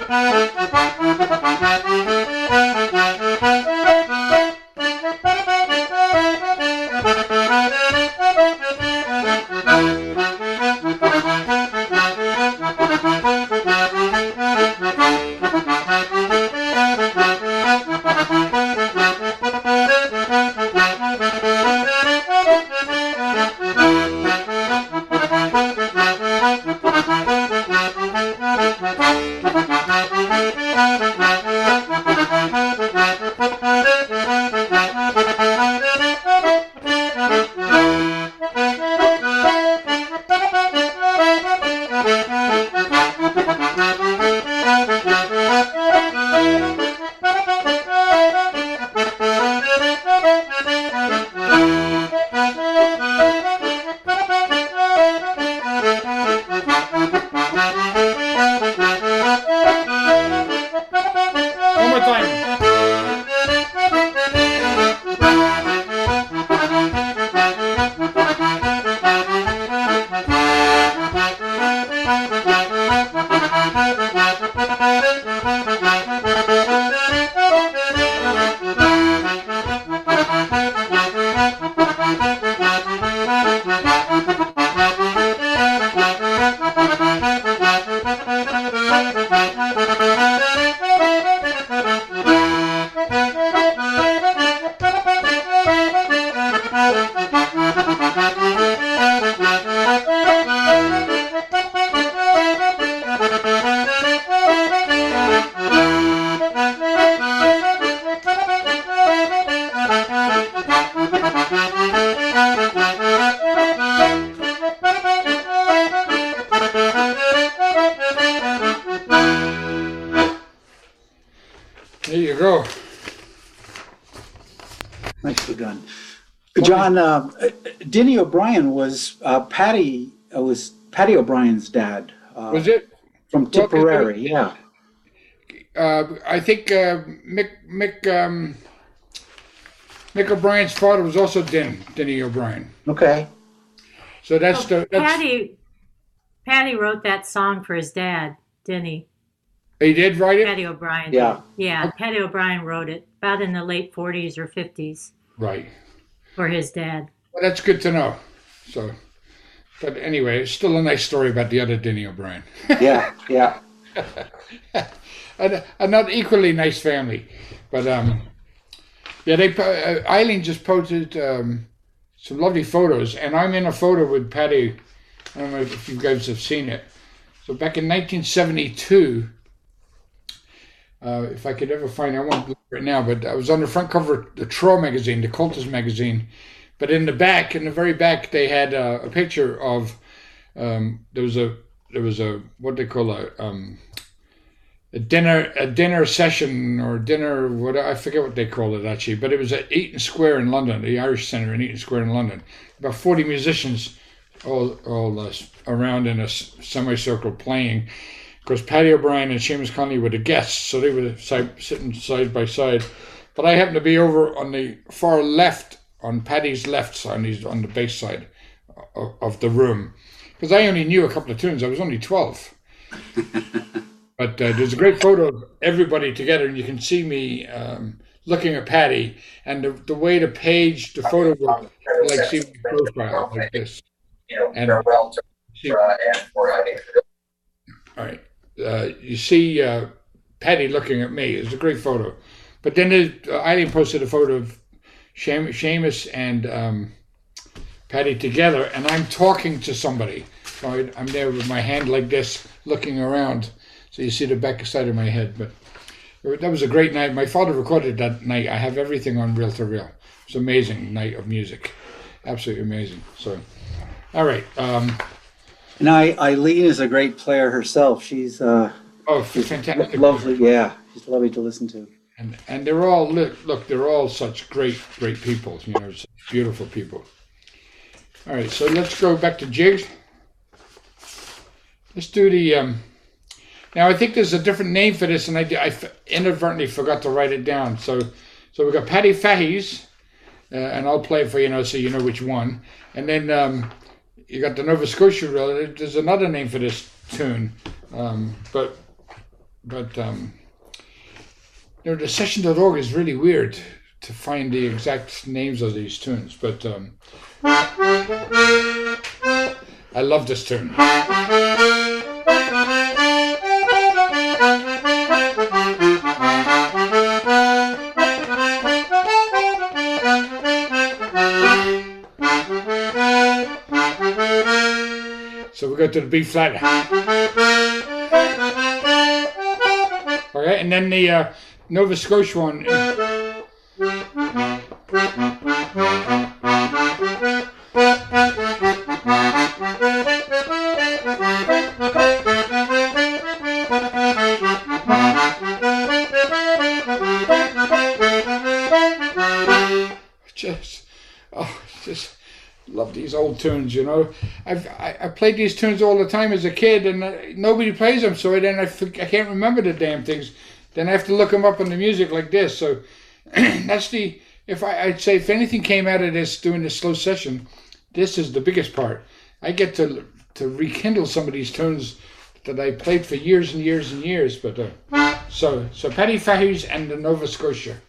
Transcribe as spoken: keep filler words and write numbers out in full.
One more time. There you go. Nicely done. John, uh, Denny O'Brien was uh, Patty uh, was Patty O'Brien's dad. Uh, Was it? from Tipperary? Yeah. Uh, I think uh, Mick Mick um, Mick O'Brien's father was also Den, Denny O'Brien. Okay. So that's Oh, the that's, Patty, Patty wrote that song for his dad, Denny. he did write it. Patty O'Brien. Yeah. Yeah, Patty O'Brien wrote it about in the late forties or fifties Right. for his dad. Well, that's good to know. So, but anyway, it's still a nice story about the other Denny O'Brien. Yeah. Yeah. a, a not equally nice family, but um, yeah, they uh, Eileen just posted um, some lovely photos, and I'm in a photo with Patty. I don't know if you guys have seen it. So back in nineteen seventy-two, uh, if I could ever find, I won't look right now, but I was on the front cover of the Troll magazine, the Cultist magazine. But in the back, in the very back, they had uh, a picture of um, there was a there was a what they call a um, a dinner a dinner session or dinner what I forget what they call it actually, but it was at Eaton Square in London, the Irish Centre in Eaton Square in London. About forty musicians all all uh, around in a semicircle playing. Of course, Patty O'Brien and Seamus Conley were the guests, so they were side, sitting side by side. But I happened to be over on the far left, on Patty's left side, he's on the bass side of, of the room, because I only knew a couple of tunes. I was only twelve. But uh, there's a great photo of everybody together, and you can see me um, looking at Patty, and the, the way the page, the photo was like see my profile like this. And see, all right, uh, you see uh, Patty looking at me. It's a great photo. But then there's, uh, Eileen posted a photo of Seamus, Seamus and um, Patty together, and I'm talking to somebody. So I, I'm there with my hand like this, looking around. So you see the back side of my head. But that was a great night. My father recorded that night. I have everything on reel to reel. It was an amazing night of music. Absolutely amazing. So, all right. Um, And I, Eileen is a great player herself. She's uh, oh, fantastic. lovely. Yeah, she's lovely to listen to. And and they're all look, look, they're all such great, great people. You know, such beautiful people. All right, so let's go back to jigs. Let's do the. Um, now I think there's a different name for this, and I, I inadvertently forgot to write it down. So so we got Paddy Fahey's, uh, and I'll play it for you now, so you know which one. And then um, you got the Nova Scotia reel. There's another name for this tune, um, but but um, you know, the session dot org is really weird to find the exact names of these tunes, but um, I love this tune. So we go to the B flat. Okay, and then the uh, Nova Scotia one. Just, oh, just love these old tunes, you know. I've I, I played these tunes all the time as a kid, and uh, nobody plays them, so then I, I can't remember the damn things. Then I have to look them up on the music like this. So that's the, if I, I'd say if anything came out of this doing this slow session, this is the biggest part. I get to to rekindle some of these tunes that I played for years and years and years. But uh, so so Paddy Fahey's and the Nova Scotia.